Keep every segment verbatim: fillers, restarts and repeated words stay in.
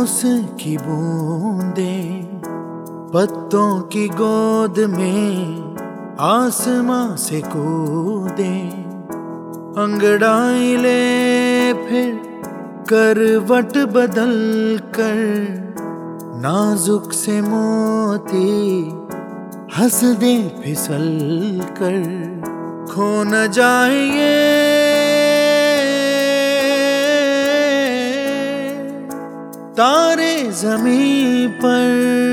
ओस की बूंदें पत्तों की गोद में आसमां से कूदे, अंगड़ाई ले फिर करवट बदल कर, नाजुक से मोती हंस दे फिसल कर, खो न जाए ये तारे ज़मीं पर।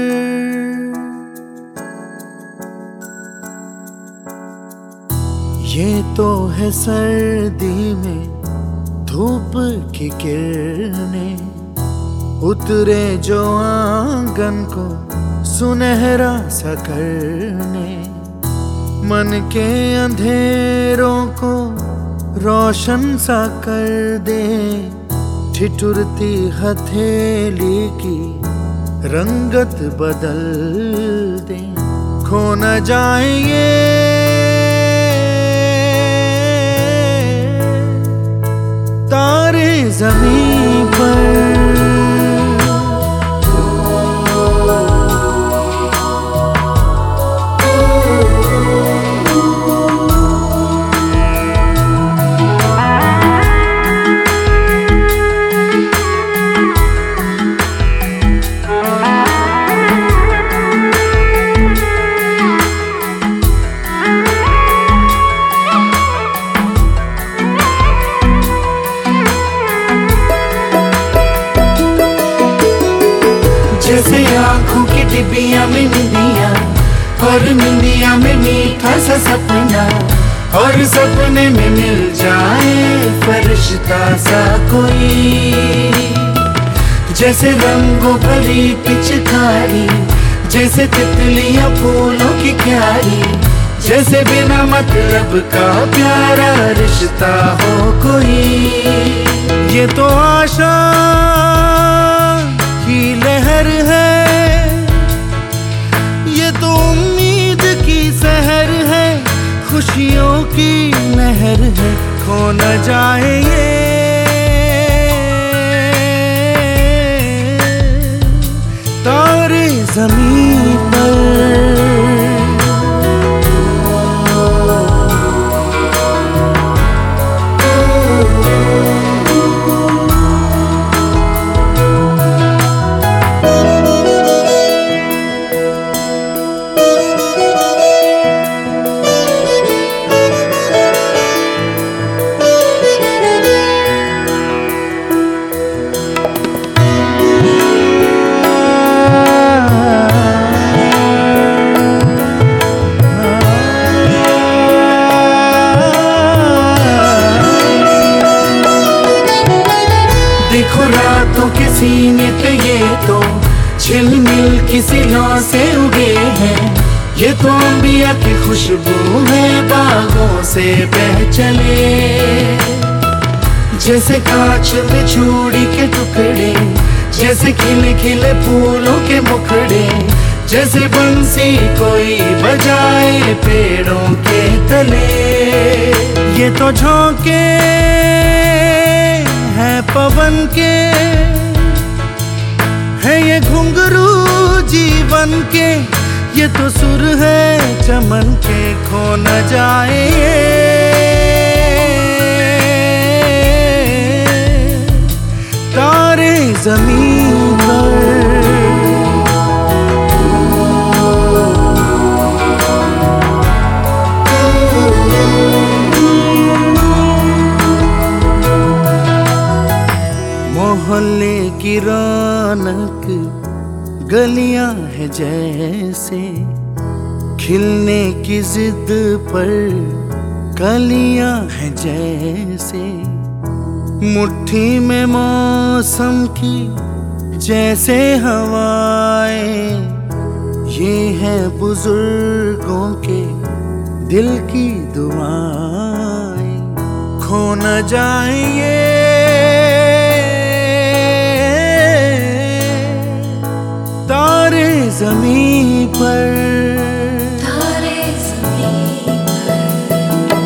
ये तो है सर्दी में धूप की किरणें, उतरे जो आंगन को सुनहरा सा करने, मन के अंधेरों को रोशन सा कर दे, ठिठुरती हथेली की रंगत बदल दे, खो न जाए ये तारे ज़मीं पर। जैसे आँखों की डिबिया में निंदिया, और निंदिया में मीठा सा सपना, और सपने में मिल जाए फरिश्ता सा कोई। जैसे रंगों भरी पिचकारी, जैसे तितलियां फूलों की क्यारी, जैसे बिना मतलब का प्यारा रिश्ता हो कोई। ये तो आशा की लहर है, ये तो उम्मीद की सहर है, खुशियों की लहर है, खो न जाए ये तारे ज़मीं पर। देखो रातों के सीने पे ये तो झिलमिल किसी लौ से उगे हैं, ये तो अंबिया की खुशबू है बागों से बह चले। जैसे कांच में चूड़ी के टुकड़े, जैसे खिले खिले फूलों के मुखड़े, जैसे बंसी कोई बजाए पेड़ों के तले। ये तो झोंके है पवन के, है ये घुंघरू जीवन के, ये तो सुर है चमन के, खो न जाए तारे ज़मीं पर। मोहल्ले की रौनक गलियां है जैसे, खिलने की जिद पर कलियां है जैसे, मुट्ठी में मौसम की जैसे हवाएं, ये है बुजुर्गों के दिल की दुआएं, खो न जाए ये तारे ज़मीं पर। तारे ज़मीं पर।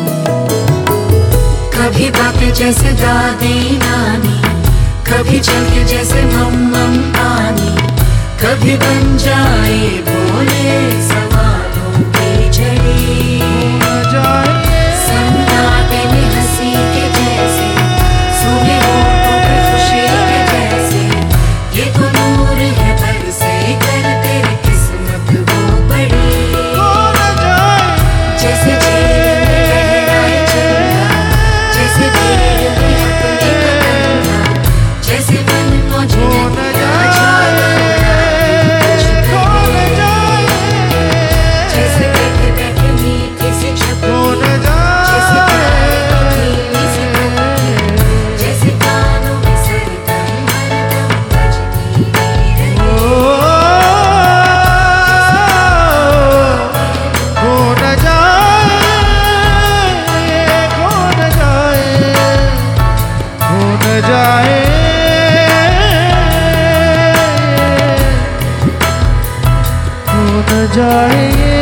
कभी बातें जैसे दादी नानी, कभी चल के जैसे मम्मम कभी बन जाए बोले सवालों की झड़ी। न जाए सन्नाटे में हंसी के जैसे, सूखे होठों पे खुशी के जैसे, ये तो नूर है बरसे कर तेरी किस्मत वो बड़ी। न जाए जैसे झील में लहराए चंदा, जैसे भीड़ में अपने कदम, जैसे मन मौज न जाए जैसे बैठे बैठे मीठी सी छप, न जैसे धीमी सी धड़कन, जैसे कानों में सरगम हरदम बजती रहे। खो न जाए, खो न जाए, खो न जाए, खो न जाए।